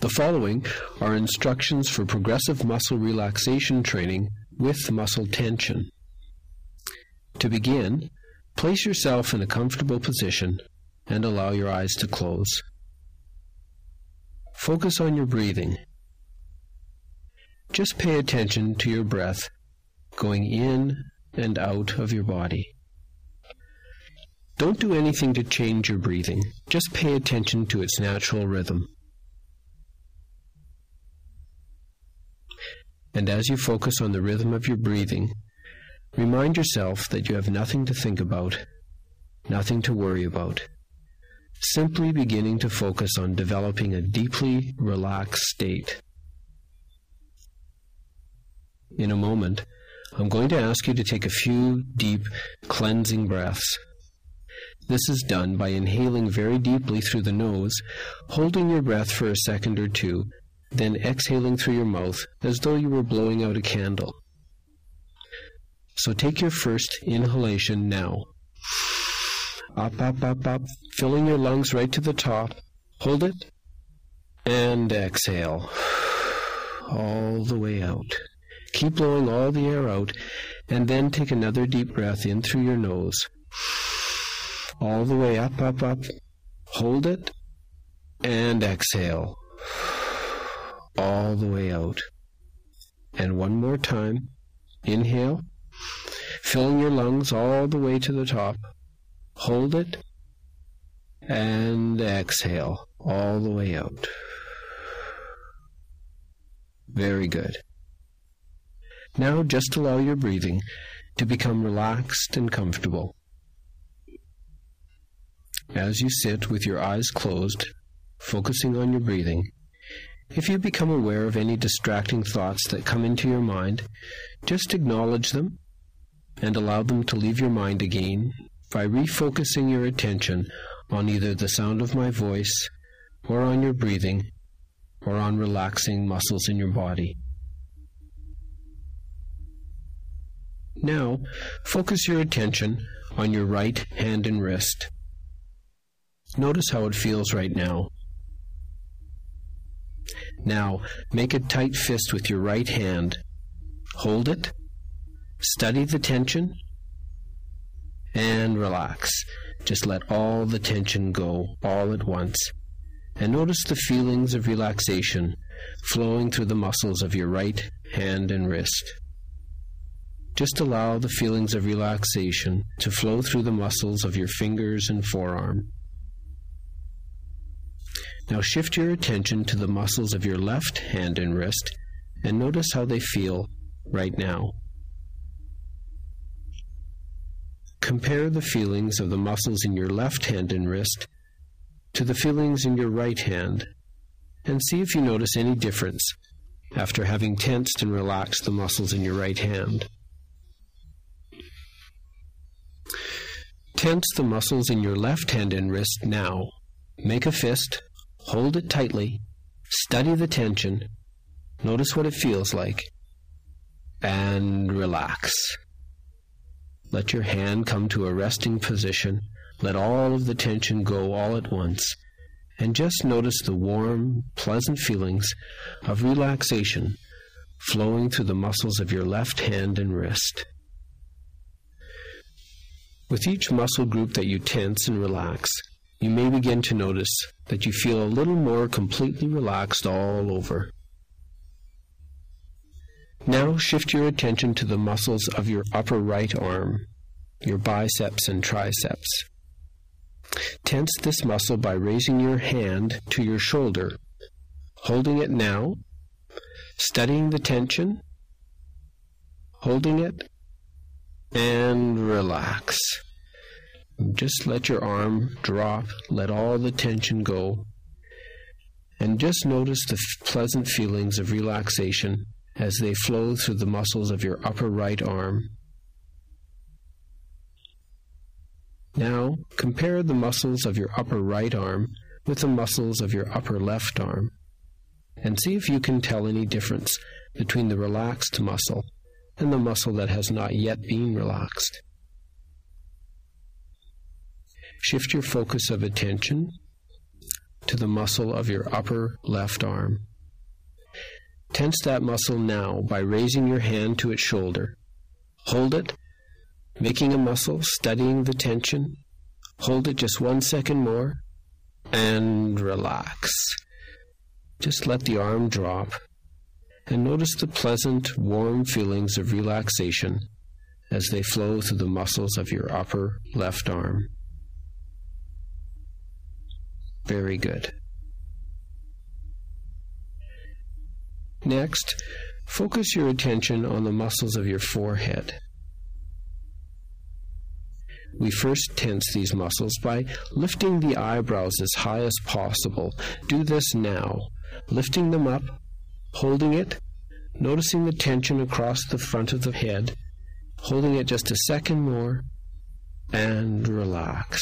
The following are instructions for progressive muscle relaxation training with muscle tension. To begin, place yourself in a comfortable position and allow your eyes to close. Focus on your breathing. Just pay attention to your breath going in and out of your body. Don't do anything to change your breathing. Just pay attention to its natural rhythm. And as you focus on the rhythm of your breathing, remind yourself that you have nothing to think about, nothing to worry about. Simply beginning to focus on developing a deeply relaxed state. In a moment, I'm going to ask you to take a few deep, cleansing breaths. This is done by inhaling very deeply through the nose, holding your breath for a second or two, then exhaling through your mouth as though you were blowing out a candle. So take your first inhalation now. Up, up, up, up, filling your lungs right to the top. Hold it, and exhale. All the way out. Keep blowing all the air out, and then take another deep breath in through your nose. All the way up, up, up. Hold it, and exhale. All the way out. And one more time. Inhale, filling your lungs all the way to the top. Hold it, and exhale all the way out. Very good. Now just allow your breathing to become relaxed and comfortable. As you sit with your eyes closed, focusing on your breathing, if you become aware of any distracting thoughts that come into your mind, just acknowledge them and allow them to leave your mind again by refocusing your attention on either the sound of my voice, or on your breathing, or on relaxing muscles in your body. Now, focus your attention on your right hand and wrist. Notice how it feels right now. Now, make a tight fist with your right hand. Hold it, study the tension, and relax. Just let all the tension go all at once. And notice the feelings of relaxation flowing through the muscles of your right hand and wrist. Just allow the feelings of relaxation to flow through the muscles of your fingers and forearm. Now shift your attention to the muscles of your left hand and wrist and notice how they feel right now. Compare the feelings of the muscles in your left hand and wrist to the feelings in your right hand and see if you notice any difference after having tensed and relaxed the muscles in your right hand. Tense the muscles in your left hand and wrist now. Make a fist, hold it tightly, study the tension, notice what it feels like, and relax. Let your hand come to a resting position. Let all of the tension go all at once. And just notice the warm, pleasant feelings of relaxation flowing through the muscles of your left hand and wrist. With each muscle group that you tense and relax, you may begin to notice that you feel a little more completely relaxed all over. Now shift your attention to the muscles of your upper right arm, your biceps and triceps. Tense this muscle by raising your hand to your shoulder, holding it now, studying the tension, holding it, and relax. Just let your arm drop, let all the tension go, and just notice the pleasant feelings of relaxation as they flow through the muscles of your upper right arm. Now, compare the muscles of your upper right arm with the muscles of your upper left arm, and see if you can tell any difference between the relaxed muscle and the muscle that has not yet been relaxed. Shift your focus of attention to the muscle of your upper left arm. Tense that muscle now by raising your hand to its shoulder. Hold it, making a muscle, studying the tension. Hold it just 1 second more, and relax. Just let the arm drop, and notice the pleasant, warm feelings of relaxation as they flow through the muscles of your upper left arm. Very good. Next, focus your attention on the muscles of your forehead. We first tense these muscles by lifting the eyebrows as high as possible. Do this now, lifting them up, holding it, noticing the tension across the front of the head, holding it just a second more, and relax.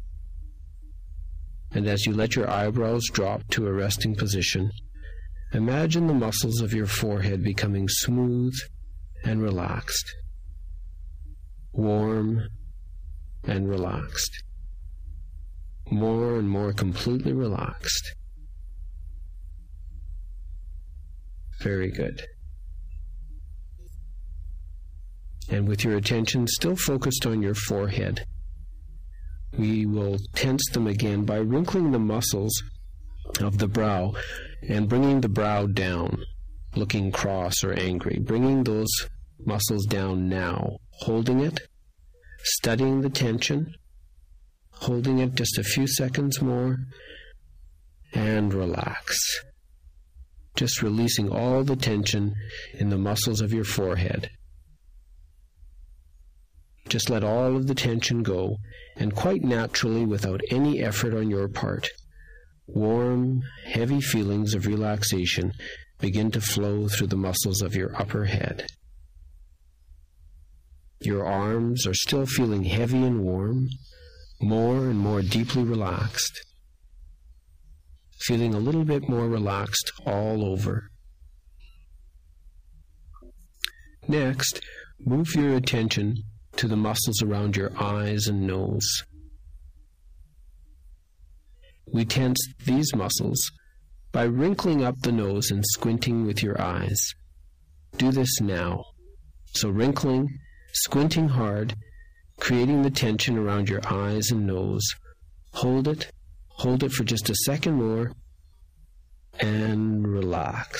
And as you let your eyebrows drop to a resting position, imagine the muscles of your forehead becoming smooth and relaxed, warm and relaxed, more and more completely relaxed. Very good. And with your attention still focused on your forehead, we will tense them again by wrinkling the muscles of the brow and bringing the brow down, looking cross or angry. Bringing those muscles down now, holding it, studying the tension, holding it just a few seconds more, and relax. Just releasing all the tension in the muscles of your forehead. Just let all of the tension go, and quite naturally, without any effort on your part, warm, heavy feelings of relaxation begin to flow through the muscles of your upper head. Your arms are still feeling heavy and warm, more and more deeply relaxed, feeling a little bit more relaxed all over. Next, move your attention to the muscles around your eyes and nose. We tense these muscles by wrinkling up the nose and squinting with your eyes. Do this now. So wrinkling, squinting hard, creating the tension around your eyes and nose. Hold it for just a second more, and relax.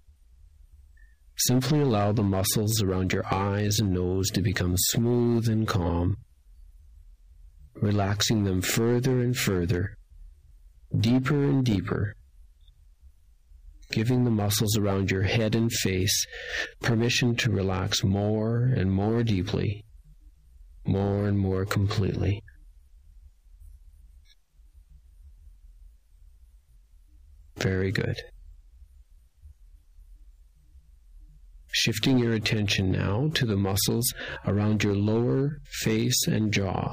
Simply allow the muscles around your eyes and nose to become smooth and calm, relaxing them further and further, deeper and deeper, giving the muscles around your head and face permission to relax more and more deeply, more and more completely. Very good. Shifting your attention now to the muscles around your lower face and jaw.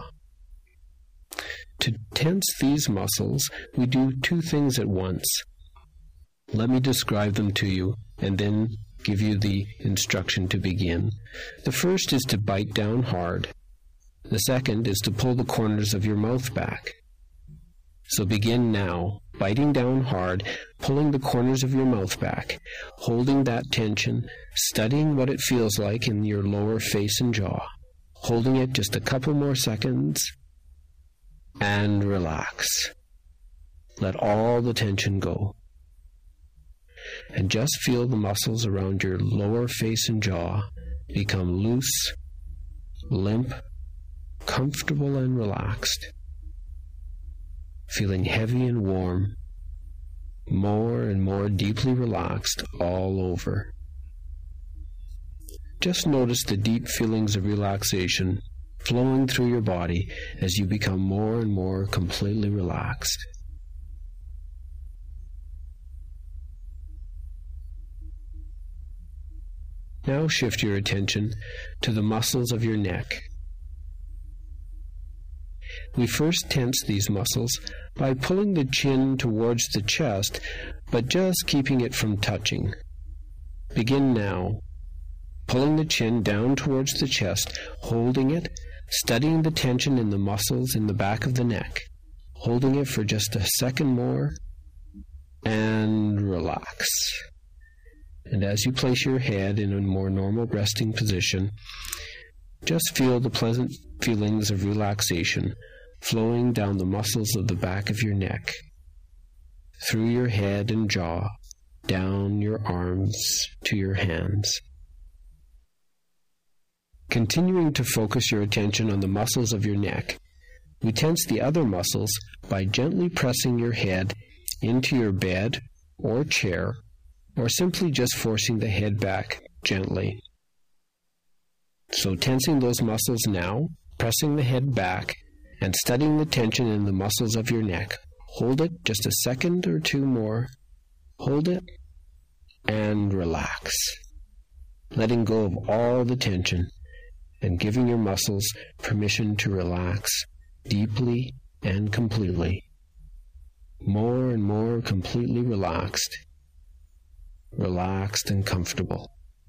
To tense these muscles, we do two things at once. Let me describe them to you and then give you the instruction to begin. The first is to bite down hard. The second is to pull the corners of your mouth back. So begin now, biting down hard, pulling the corners of your mouth back, holding that tension, studying what it feels like in your lower face and jaw, holding it just a couple more seconds, and relax. Let all the tension go. And just feel the muscles around your lower face and jaw become loose, limp, comfortable, and relaxed. Feeling heavy and warm, more and more deeply relaxed all over. Just notice the deep feelings of relaxation flowing through your body as you become more and more completely relaxed. Now shift your attention to the muscles of your neck. We first tense these muscles by pulling the chin towards the chest, but just keeping it from touching. Begin now, pulling the chin down towards the chest, holding it, studying the tension in the muscles in the back of the neck, holding it for just a second more, and relax. And as you place your head in a more normal resting position, just feel the pleasant feelings of relaxation flowing down the muscles of the back of your neck, through your head and jaw, down your arms to your hands. Continuing to focus your attention on the muscles of your neck, we tense the other muscles by gently pressing your head into your bed or chair, or simply just forcing the head back gently. So tensing those muscles now, pressing the head back, and studying the tension in the muscles of your neck. Hold it just a second or two more. Hold it and relax. Letting go of all the tension and giving your muscles permission to relax deeply and completely. More and more completely relaxed. Relaxed and comfortable.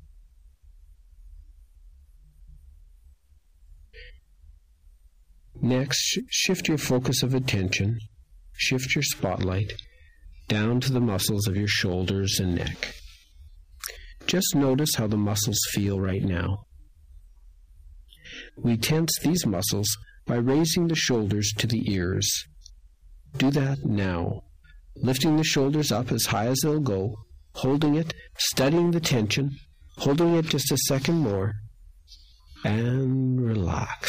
Next, shift your focus of attention, shift your spotlight down to the muscles of your shoulders and neck. Just notice how the muscles feel right now. We tense these muscles by raising the shoulders to the ears. Do that now, lifting the shoulders up as high as they'll go, holding it, studying the tension, holding it just a second more, and relax.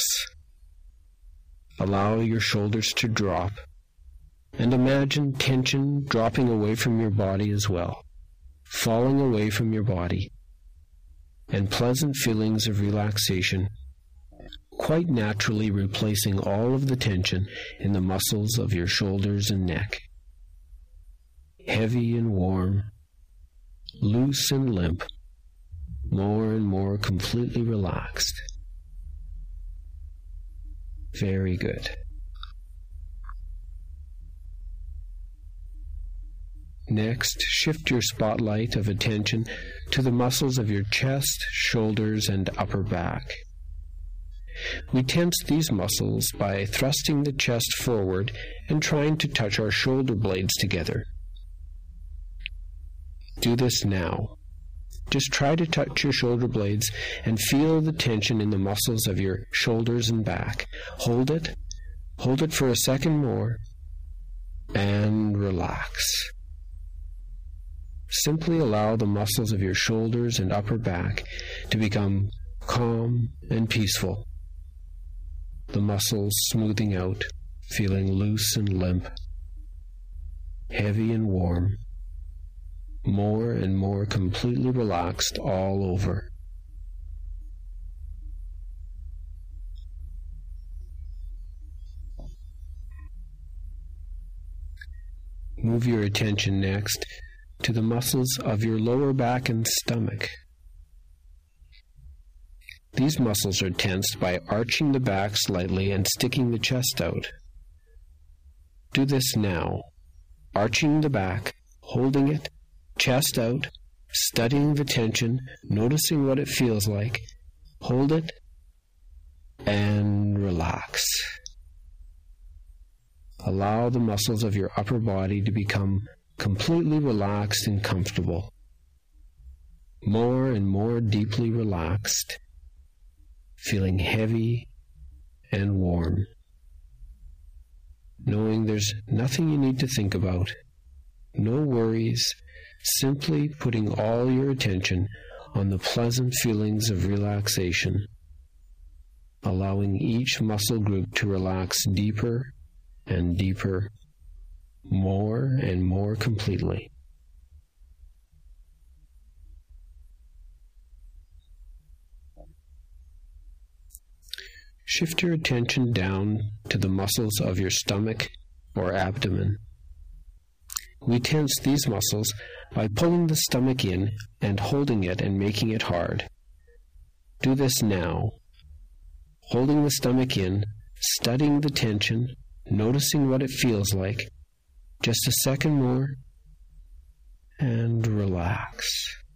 Allow your shoulders to drop, and imagine tension dropping away from your body as well, falling away from your body, and pleasant feelings of relaxation quite naturally replacing all of the tension in the muscles of your shoulders and neck. Heavy and warm, loose and limp, more and more completely relaxed. Very good. Next, shift your spotlight of attention to the muscles of your chest, shoulders, and upper back. We tense these muscles by thrusting the chest forward and trying to touch our shoulder blades together. Do this now. Just try to touch your shoulder blades and feel the tension in the muscles of your shoulders and back. Hold it for a second more, and relax. Simply allow the muscles of your shoulders and upper back to become calm and peaceful. The muscles smoothing out, feeling loose and limp, heavy and warm, more and more completely relaxed all over. Move your attention next to the muscles of your lower back and stomach. These muscles are tensed by arching the back slightly and sticking the chest out. Do this now, arching the back, holding it, chest out, studying the tension, noticing what it feels like. Hold it, and relax. Allow the muscles of your upper body to become completely relaxed and comfortable. More and more deeply relaxed, feeling heavy and warm. Knowing there's nothing you need to think about, no worries, simply putting all your attention on the pleasant feelings of relaxation, allowing each muscle group to relax deeper and deeper, more and more completely. Shift your attention down to the muscles of your stomach or abdomen. We tense these muscles by pulling the stomach in and holding it and making it hard. Do this now, holding the stomach in, studying the tension, noticing what it feels like. Just a second more, and relax.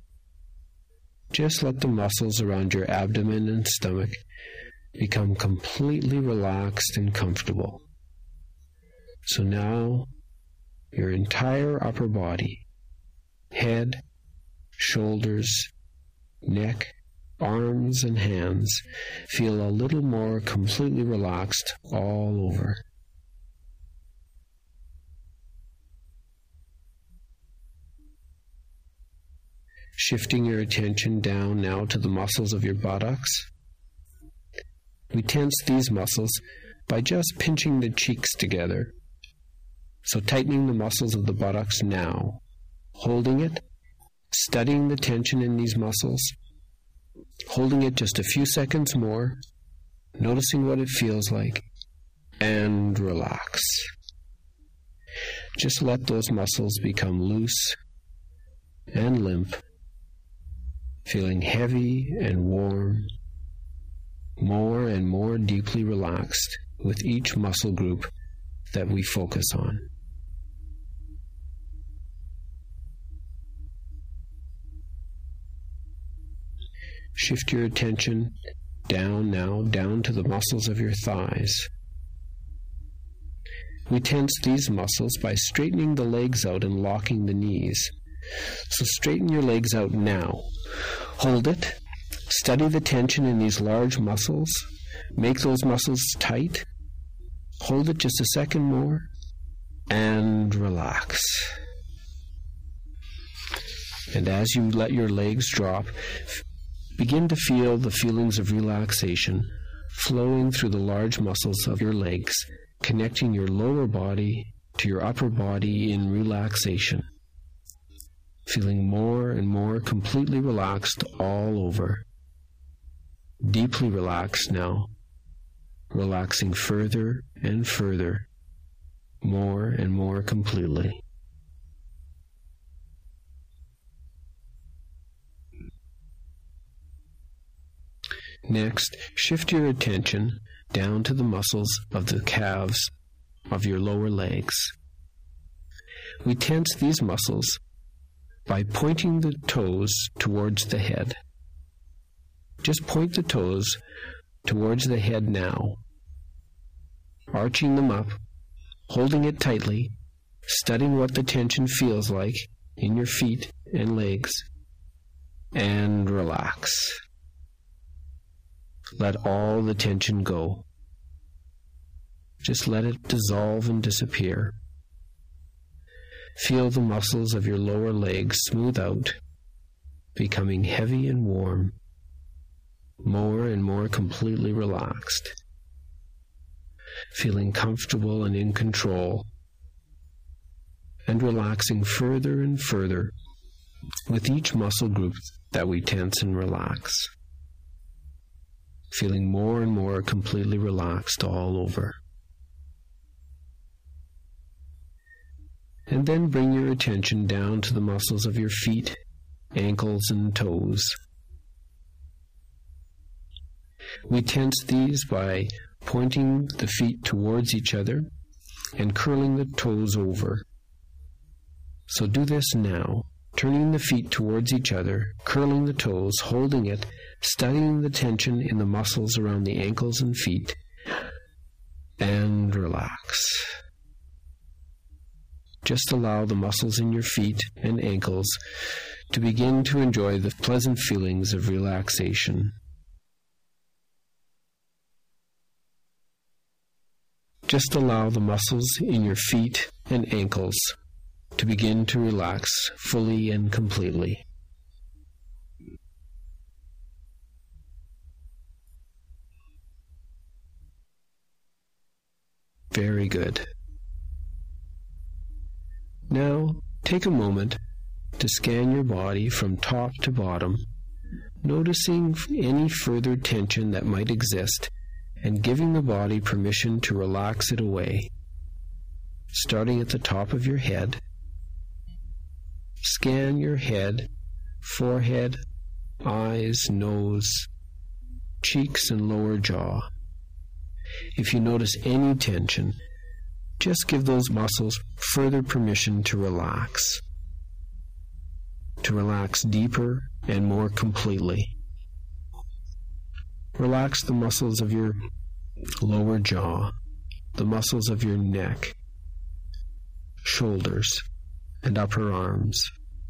Just let the muscles around your abdomen and stomach become completely relaxed and comfortable. So now, your entire upper body, head, shoulders, neck, arms, and hands feel a little more completely relaxed all over. Shifting your attention down now to the muscles of your buttocks. We tense these muscles by just pinching the cheeks together. So tightening the muscles of the buttocks now, holding it, studying the tension in these muscles, holding it just a few seconds more, noticing what it feels like, and relax. Just let those muscles become loose and limp, feeling heavy and warm, more and more deeply relaxed with each muscle group that we focus on. Shift your attention down to the muscles of your thighs. We tense these muscles by straightening the legs out and locking the knees. So straighten your legs out now. Hold it. Study the tension in these large muscles. Make those muscles tight. Hold it just a second more. And relax. And as you let your legs drop, begin to feel the feelings of relaxation flowing through the large muscles of your legs, connecting your lower body to your upper body in relaxation. Feeling more and more completely relaxed all over. Deeply relaxed now, relaxing further and further, more and more completely. Next, shift your attention down to the muscles of the calves of your lower legs. We tense these muscles by pointing the toes towards the head. Just point the toes towards the head now, arching them up, holding it tightly, studying what the tension feels like in your feet and legs, and relax. Let all the tension go. Just let it dissolve and disappear. Feel the muscles of your lower legs smooth out, becoming heavy and warm, more and more completely relaxed, feeling comfortable and in control, and relaxing further and further with each muscle group that we tense and relax, feeling more and more completely relaxed all over. And then bring your attention down to the muscles of your feet, ankles, and toes. We tense these by pointing the feet towards each other and curling the toes over. So do this now, turning the feet towards each other, curling the toes, holding it, studying the tension in the muscles around the ankles and feet, and relax. Just allow the muscles in your feet and ankles to begin to enjoy the pleasant feelings of relaxation. Just allow the muscles in your feet and ankles to begin to relax fully and completely. Very good. Now, take a moment to scan your body from top to bottom, noticing any further tension that might exist and giving the body permission to relax it away. Starting at the top of your head, scan your head, forehead, eyes, nose, cheeks, and lower jaw. If you notice any tension, just give those muscles further permission to relax deeper and more completely. Relax the muscles of your lower jaw, the muscles of your neck, shoulders, and upper arms.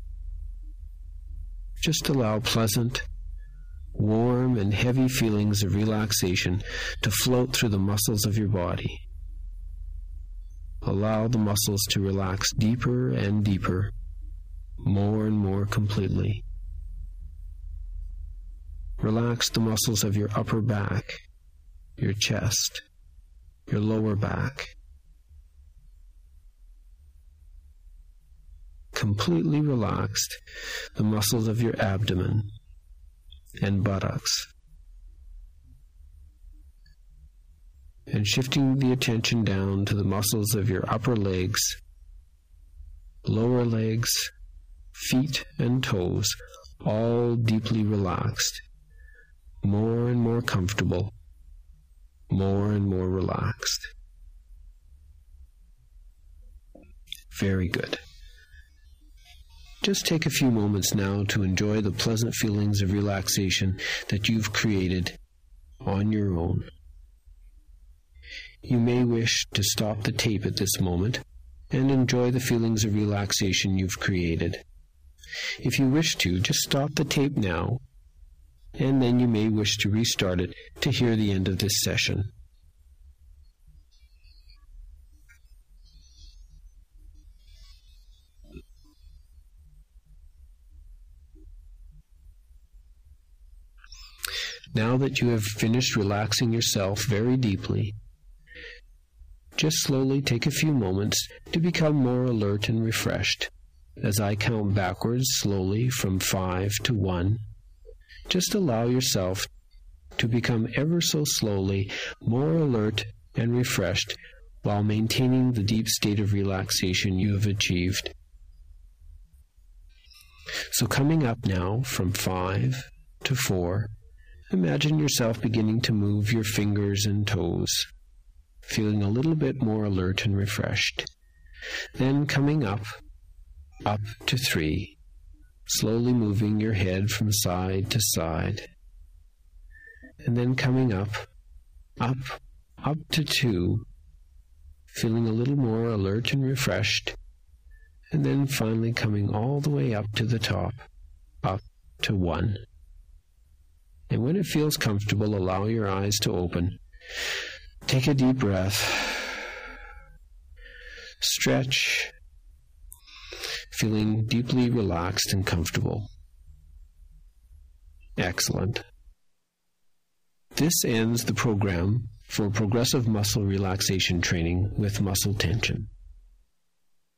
Just allow pleasant, warm, and heavy feelings of relaxation to float through the muscles of your body. Allow the muscles to relax deeper and deeper, more and more completely. Relax the muscles of your upper back, your chest, your lower back. Completely relaxed the muscles of your abdomen and buttocks. And shifting the attention down to the muscles of your upper legs, lower legs, feet, and toes, all deeply relaxed, more and more comfortable, more and more relaxed. Very good. Just take a few moments now to enjoy the pleasant feelings of relaxation that you've created on your own. You may wish to stop the tape at this moment and enjoy the feelings of relaxation you've created. If you wish to, just stop the tape now, and then you may wish to restart it to hear the end of this session. Now that you have finished relaxing yourself very deeply, just slowly take a few moments to become more alert and refreshed. As I count backwards slowly from 5 to 1, just allow yourself to become ever so slowly more alert and refreshed while maintaining the deep state of relaxation you have achieved. So coming up now from 5 to 4, imagine yourself beginning to move your fingers and toes, feeling a little bit more alert and refreshed. Then coming up to 3, slowly moving your head from side to side. And then coming up to 2, feeling a little more alert and refreshed. And then finally coming all the way up to the top, up to 1. And when it feels comfortable, allow your eyes to open. Take a deep breath. Stretch, feeling deeply relaxed and comfortable. Excellent. This ends the program for progressive muscle relaxation training with muscle tension.